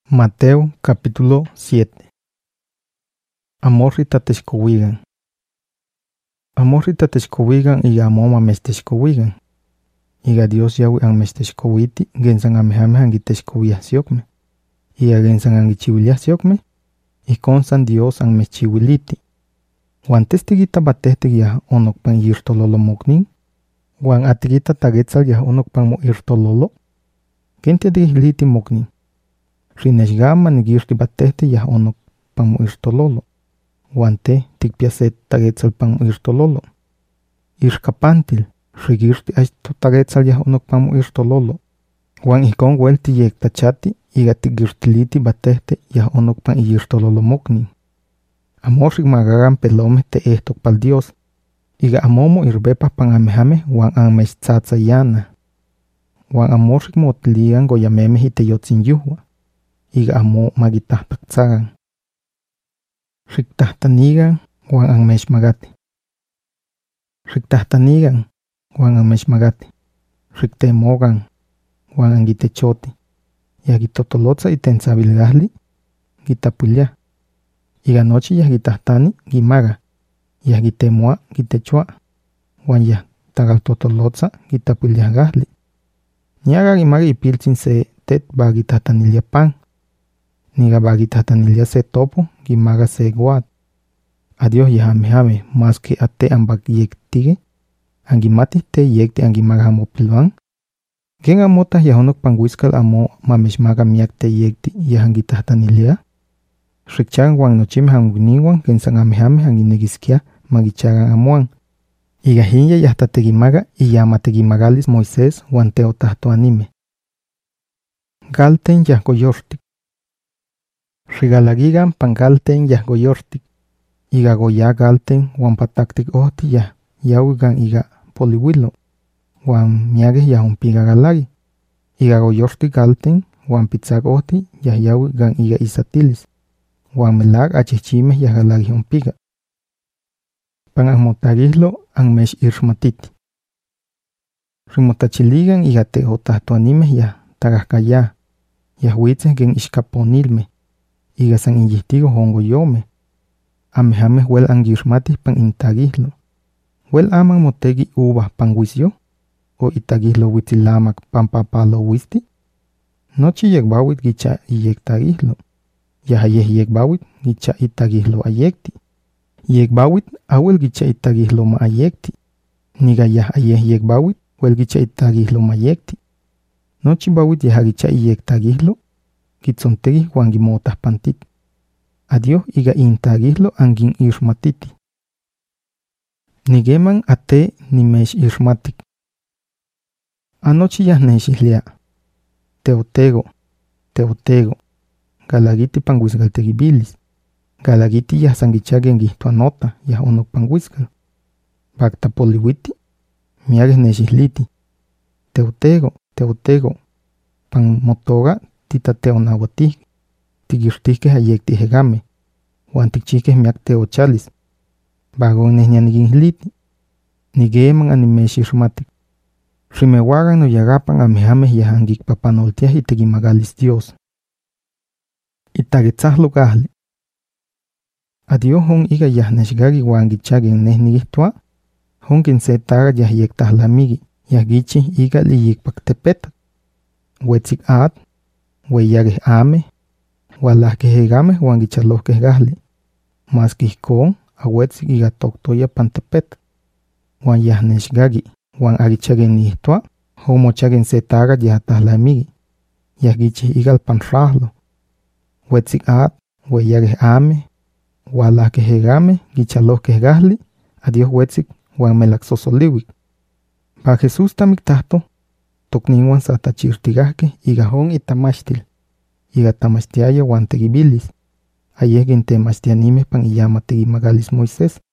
Mateo capítulo 7. Amorri tatechkowigan. Amorri tatechkowigan iga amoma mestechkowigan. Iga Dios yawi anmechtechkowiti gensan amehame angitechkowiah siokme. Iga gensan angichiwiliah siokme. Ikonsan Dios anmechchiwiliti. Wan testigita batehtik yah onokpan yirtololo moknin. Wan atigita tagetzal yah onokpan mo irtololo. Gente digliti moknin. Rineshgama nigirti batehti yah onok pan mo irtololo. Wante tikpiaset tagetzal pan mo irtololo. Irkapantil, rigirti aito tagetzal yah onok pan mo irtololo. Wan ikon welti yek tachati iga tigirtiliti batehti yah onok pan irtololo moknin. Amorrik magagan pelome te ehtok pal Dios. Iga amomo irbepa pan amehame wan anmechtzatza yana. Wan amorrik motligan goyameme hiteyotzin yuhua. Iga amo magitahtaktzagan. Riktahtanigan wan anmechmagati. Riktahtanigan wan anmechmagati. Riktemogan wan angitechoti. Yah gitotolotza itentzabilgahli gitapulia. Iga nochi yah gitahtani gimaga. Yah gitemoa gitechua. Wan yah tagaltotolotza gitapuliagahli. Niaga gimaga ipiltzin se tet ba gitahtanilia pan. Niga bagitahtanilia se topo gimaga se guat. Adios yahamehame mas que ate ambak yektige. Angimati te yekti angimaga amopilvan. Gen amota yahonok panguiskal amo mameshmaga miak te yekti yahangitahtanilia. Rikchagan wan nochime hanguniwan gensan amehame hanginegiskia magichagan amuan. Iga hinya yahtategimaga iyamategimagalis Moisés wan teotahto anime. Galten yahgoyortik. Rigalagigan pangalten yahgoyortik. Iga goya galten wan pataktik ohti yah yawigan iga poliwilo. Wan miages yahumpiga galagi. Iga goyortik galten wan pizzag ohti yah yawigan iga isatilis. Wan melag achichimes yah galagi humpiga. Pan anmotagislo anmesh irmatiti. Rimotachiligan iga teotahto animes yah tagaskaya. Yah witzes gen ishkaponilme. Iga san inyistigo hongo yome. Amehames wel angirmatis pan intagislo. Wel aman motegi uvas pan wisyo. O itagislo witzilamak pan papalo wisti. Nochi yegbawit gicha iyektagislo. Yahayeh yegbawit gicha itagislo ayekti. Yegbawit awel gicha itagislo ma ayekti. Niga yahayeh yegbawit wel gicha itagislo ma ayekti. Nochi bawit yahagicha iyektagislo. Kitzontegi wan gimotas pantit. Adios iga intagislo angin irmatiti. Nigeman ate nimesh irmatik. Anochi yah neshihlia. Teotego. Galagiti panguisgaltegibilis. Galagiti yah sangichagen gihtuanota yah onok panguisgal. Bakta poliwiti. Miages neshihliti. Teotego. Pan motoga titateo nahuatih. Tigirtihkes ayektihegame. Wan tikchihkes miak teochalis. Bagon nesnianiginhliti. Nigeman animesh irmatik. Rimewagan no yagapan amehames yahangik papanoltiah itegimagalis Dios. Itagetzahlo gahli. Adios hon iga yahneshgagi wan gichagen nesnigihtua. Hon ginsetaga yahyektahllamigi. Yahgichi iga liyikpaktepetak. Wetzik ad. Weyages ame. Walahkehegame wan gichalohkes gahli. Mas kihkon awetzik iga toktoya pantepet. Wan yahneshgagi. Wan agichagen nihtua. Homochagen setaga yahtahlamigi. Yahgichi igal panrahlo. Wetzik ad. Weyages ame. Walahkehegame gichalohkes gahli. Adios wetzik wan melaksosoliwik. Ba Jesús tamiktahto. Tokninwan satachirtigahke iga hon itamashtil. Iga tamashtiaya wan tegibilis. Ayeh gen temashtianime pan iyamategimagalis Moisés.